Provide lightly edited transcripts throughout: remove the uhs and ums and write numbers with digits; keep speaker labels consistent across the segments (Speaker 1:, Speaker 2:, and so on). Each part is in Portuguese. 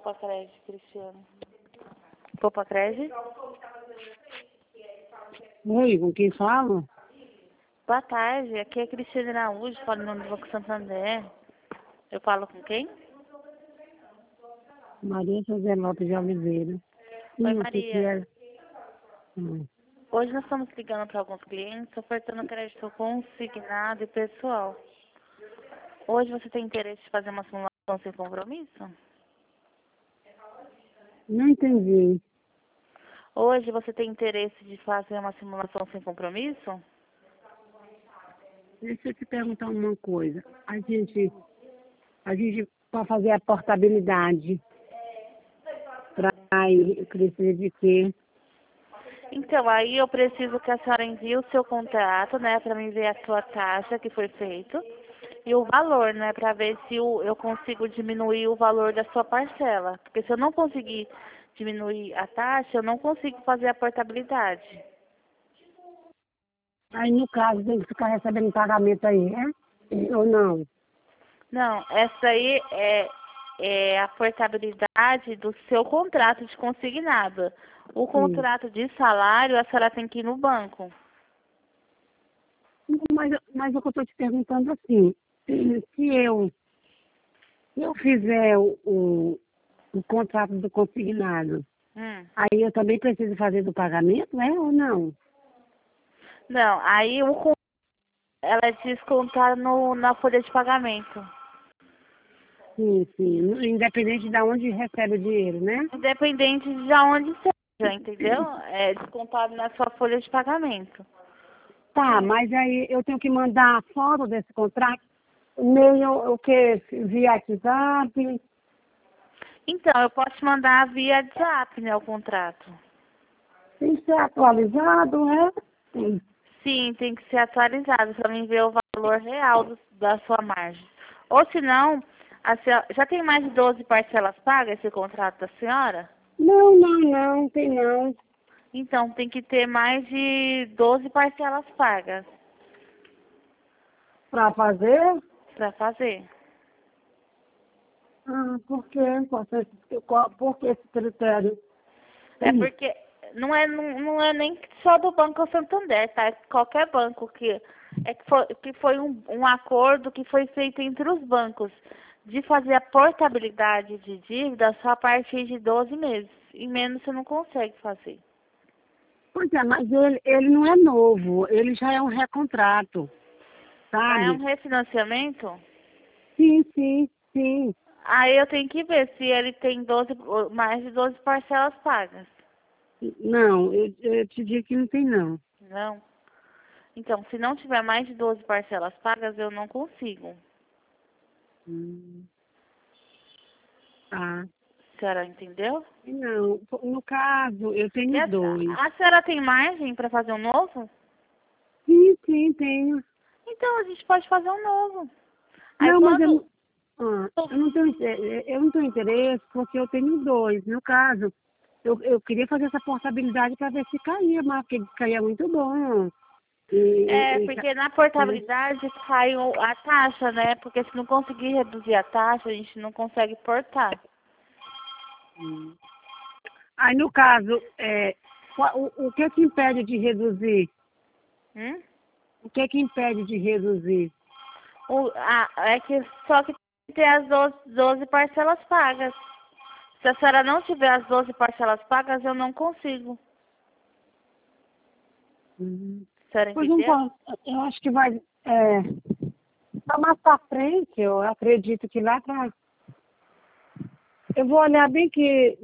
Speaker 1: Popacred, Cristiano. Popacred?
Speaker 2: Oi, com quem falo?
Speaker 1: Boa tarde, aqui é Cristiane Araújo, falo em nome do Banco Santander. Eu falo com quem?
Speaker 2: Maria José Lopes de Oliveira.
Speaker 1: Oi,
Speaker 2: O que que
Speaker 1: Maria.
Speaker 2: é?
Speaker 1: Hoje nós estamos ligando para alguns clientes, ofertando crédito consignado e pessoal. Hoje você tem interesse em fazer uma simulação sem compromisso?
Speaker 2: Não entendi.
Speaker 1: Hoje você tem interesse de fazer uma simulação sem compromisso?
Speaker 2: Deixa eu te perguntar uma coisa. A gente pode fazer a portabilidade para crescer de quê?
Speaker 1: Então, aí eu preciso que a senhora envie o seu contrato, né, para mim ver a sua taxa que foi feito e o valor, né, para ver se eu consigo diminuir o valor da sua parcela. Porque se eu não conseguir diminuir a taxa, eu não consigo fazer a portabilidade.
Speaker 2: Aí, no caso, tem que ficar recebendo pagamento aí, é? Ou não?
Speaker 1: Não, essa aí é a portabilidade do seu contrato de consignado. O
Speaker 2: Sim.
Speaker 1: contrato de salário, a senhora tem que ir no banco.
Speaker 2: Mas o que eu estou te perguntando assim, se eu fizer o contrato do consignado,
Speaker 1: Hum.
Speaker 2: aí eu também preciso fazer do pagamento, né? Ou não?
Speaker 1: Não, aí ela é descontada na folha de pagamento.
Speaker 2: Sim, sim. Independente de onde recebe o dinheiro, né?
Speaker 1: Independente de onde seja, entendeu? É descontado na sua folha de pagamento.
Speaker 2: Tá, mas aí eu tenho que mandar a foto desse contrato, meio o que? Via WhatsApp.
Speaker 1: Então, eu posso mandar via WhatsApp, né, o contrato.
Speaker 2: Tem que ser atualizado, né? Sim.
Speaker 1: Sim, tem que ser atualizado para mim ver o valor real da sua margem. Ou se não, já tem mais de 12 parcelas pagas esse contrato da senhora?
Speaker 2: Não, tem não.
Speaker 1: Então, tem que ter mais de 12 parcelas pagas
Speaker 2: Para fazer?
Speaker 1: para fazer.
Speaker 2: Ah, por quê? Por que esse critério?
Speaker 1: É porque não é nem só do Banco Santander, tá? É qualquer banco que foi um acordo que foi feito entre os bancos de fazer a portabilidade de dívida só a partir de 12 meses. E menos você não consegue fazer.
Speaker 2: Pois é, mas ele não é novo, ele já é um recontrato,
Speaker 1: Ah, é um
Speaker 2: sabe?
Speaker 1: refinanciamento?
Speaker 2: Sim.
Speaker 1: Aí eu tenho que ver se ele tem mais de 12 parcelas pagas.
Speaker 2: Não, eu te digo que não tem não.
Speaker 1: Não? Então, se não tiver mais de 12 parcelas pagas, eu não consigo.
Speaker 2: Hum, tá.
Speaker 1: A senhora entendeu?
Speaker 2: Não, no caso, eu
Speaker 1: E
Speaker 2: tenho dois.
Speaker 1: a senhora tem margem para fazer um novo?
Speaker 2: Sim, tenho.
Speaker 1: Então a gente pode fazer um novo. Aí
Speaker 2: Não, mas
Speaker 1: quando.
Speaker 2: eu não tenho interesse porque eu tenho dois. No caso, eu queria fazer essa portabilidade para ver se caía, mas porque caía muito bom.
Speaker 1: É,
Speaker 2: E,
Speaker 1: porque na
Speaker 2: né?
Speaker 1: portabilidade cai a taxa, né? Porque se não conseguir reduzir a taxa, a gente não consegue portar.
Speaker 2: Aí, no caso, o que que impede de reduzir?
Speaker 1: Hum?
Speaker 2: O que que impede de reduzir?
Speaker 1: É que só que tem as 12 parcelas pagas. Se a senhora não tiver as 12 parcelas pagas, eu não consigo.
Speaker 2: Uhum.
Speaker 1: A senhora
Speaker 2: Pois não
Speaker 1: entendeu?
Speaker 2: posso. Eu acho que vai. Tá mais para frente, eu acredito que lá para. Eu vou olhar bem que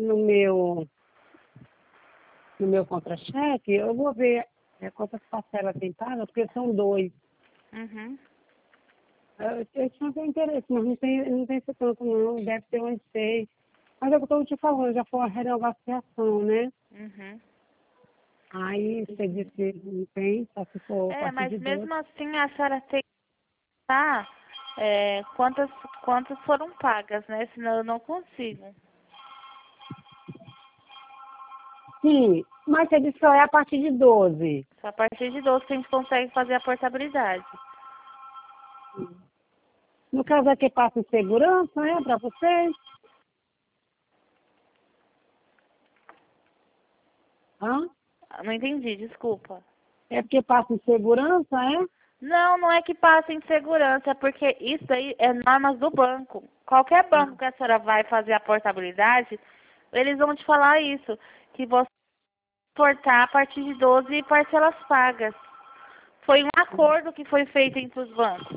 Speaker 2: no meu contra-cheque, eu vou ver quantas parcelas tem paga, porque são dois.
Speaker 1: Uhum.
Speaker 2: Eu tinha até interesse, mas não tem esse tanto não, deve ter uns 6. Mas é o que eu estou te falando, já foi uma renegociação, né?
Speaker 1: Uhum.
Speaker 2: Aí você disse que não tem, só se for a
Speaker 1: É,
Speaker 2: partir
Speaker 1: mas
Speaker 2: de 12.
Speaker 1: mesmo assim a senhora tem que estar quantas foram pagas, né? Senão eu não consigo.
Speaker 2: Sim, mas você disse que só é a partir de 12.
Speaker 1: Só a partir de 12 que a gente consegue fazer a portabilidade.
Speaker 2: No caso aqui passa em segurança, né, para vocês? Hã?
Speaker 1: Não entendi, desculpa.
Speaker 2: É porque passa insegurança, é?
Speaker 1: Não, não é que passa insegurança, é porque isso aí é normas do banco. Qualquer banco que a senhora vai fazer a portabilidade, eles vão te falar isso, que você vai portar a partir de 12 parcelas pagas. Foi um acordo que foi feito entre os bancos.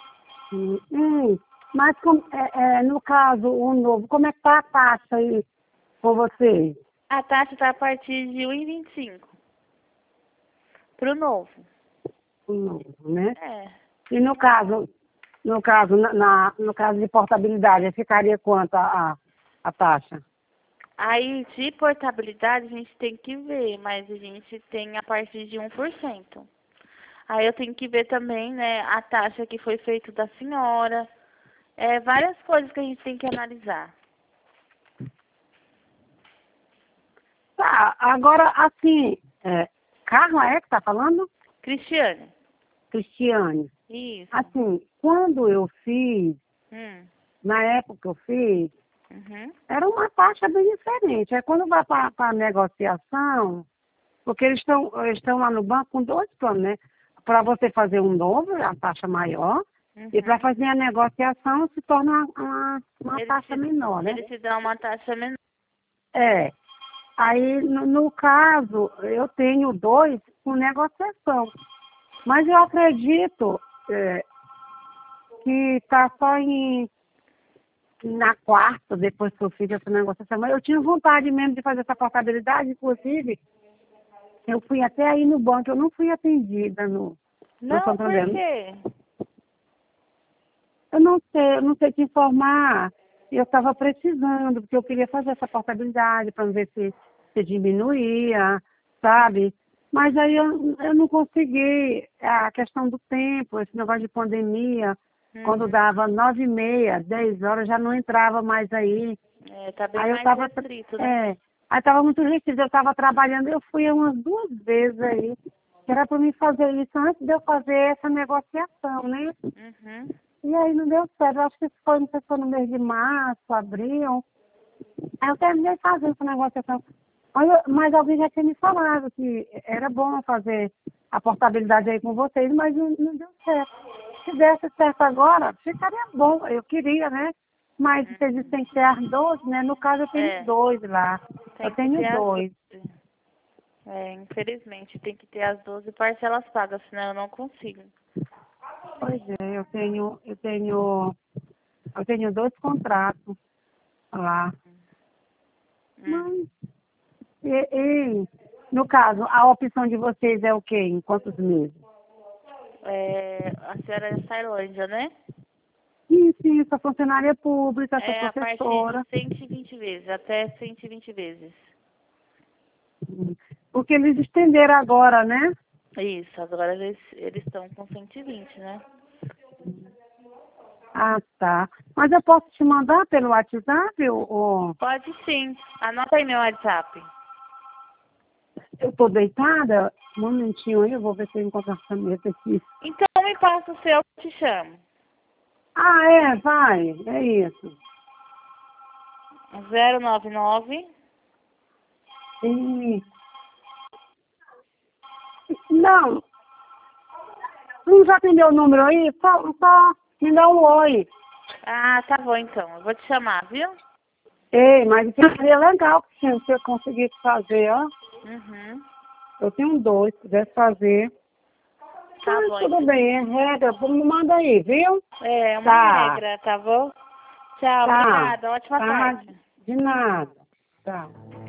Speaker 2: Mas no caso, o novo, como é que tá a taxa aí com vocês?
Speaker 1: A taxa está a partir de 1,25 para o novo.
Speaker 2: O novo, né?
Speaker 1: É.
Speaker 2: E no caso, no caso de portabilidade, ficaria quanto a taxa?
Speaker 1: Aí, de portabilidade, a gente tem que ver, mas a gente tem a partir de 1%. Aí eu tenho que ver também, né, a taxa que foi feita da senhora. Várias coisas que a gente tem que analisar.
Speaker 2: Tá, agora, assim, carro é que tá falando?
Speaker 1: Cristiane.
Speaker 2: Cristiane.
Speaker 1: Isso.
Speaker 2: Assim, quando eu fiz, na época que eu fiz,
Speaker 1: Uhum.
Speaker 2: era uma taxa bem diferente. Aí quando vai para a negociação, porque eles estão lá no banco com dois planos, né? Para você fazer um novo, a taxa maior, e para fazer a negociação se torna uma taxa menor, né?
Speaker 1: Eles te dão uma taxa menor.
Speaker 2: É. Aí, no caso, eu tenho dois com negociação. Mas eu acredito que está só na quarta, depois que eu fiz essa negociação. Mas eu tinha vontade mesmo de fazer essa portabilidade, inclusive, eu fui até aí no banco, eu não fui atendida no
Speaker 1: Não, por
Speaker 2: Santander.
Speaker 1: quê?
Speaker 2: Eu não sei te informar. Eu estava precisando, porque eu queria fazer essa portabilidade para ver se diminuía, sabe? Mas aí eu não consegui. A questão do tempo, esse negócio de pandemia, quando dava 9h30, 10 horas, já não entrava mais aí.
Speaker 1: Tá bem
Speaker 2: Aí eu
Speaker 1: mais
Speaker 2: estava,
Speaker 1: restrito, né?
Speaker 2: aí estava muito restrito, eu estava trabalhando, eu fui umas 2 vezes aí, que era para mim fazer isso antes de eu fazer essa negociação, né?
Speaker 1: Uhum.
Speaker 2: E aí não deu certo, eu acho que isso foi, não sei se foi no mês de março, abril. Aí eu terminei fazendo essa negociação. Mas alguém já tinha me falado que era bom fazer a portabilidade aí com vocês, mas não deu certo. Se desse certo agora, ficaria bom, eu queria, né? Mas vocês dizem que é as 12, né? No caso eu tenho dois lá.
Speaker 1: Tem
Speaker 2: Eu
Speaker 1: que
Speaker 2: tenho
Speaker 1: ter as
Speaker 2: 2.
Speaker 1: 12. Infelizmente, tem que ter as 12 parcelas pagas, senão eu não consigo.
Speaker 2: Pois é, eu tenho 2 contratos lá. Mas, no caso, a opção de vocês é o quê? Em quantos meses?
Speaker 1: A senhora é Sailândia, né?
Speaker 2: Isso, a funcionária pública, sou
Speaker 1: A partir
Speaker 2: professora.
Speaker 1: de 120 vezes, até 120 vezes.
Speaker 2: Porque eles estenderam agora, né?
Speaker 1: Isso, agora eles estão com 120, né?
Speaker 2: Ah, tá. Mas eu posso te mandar pelo WhatsApp?
Speaker 1: Pode sim. Anota aí meu WhatsApp.
Speaker 2: Eu tô deitada? Um momentinho aí, eu vou ver se eu encontro a caneta aqui.
Speaker 1: Então me passa o seu, eu te chamo.
Speaker 2: Ah, vai. É isso.
Speaker 1: 099.
Speaker 2: Não. Não já atendeu o número aí? Só me dá um oi.
Speaker 1: Ah, tá bom então. Eu vou te chamar, viu?
Speaker 2: Ei, mas seria legal se você conseguisse fazer, ó.
Speaker 1: Uhum.
Speaker 2: Eu tenho 2, se pudesse fazer.
Speaker 1: Tá bom.
Speaker 2: Tudo bem, é regra. Me manda aí, viu?
Speaker 1: É uma regra, tá bom? Tchau,
Speaker 2: Tá.
Speaker 1: obrigada. Ótima tarde.
Speaker 2: De nada. Tá.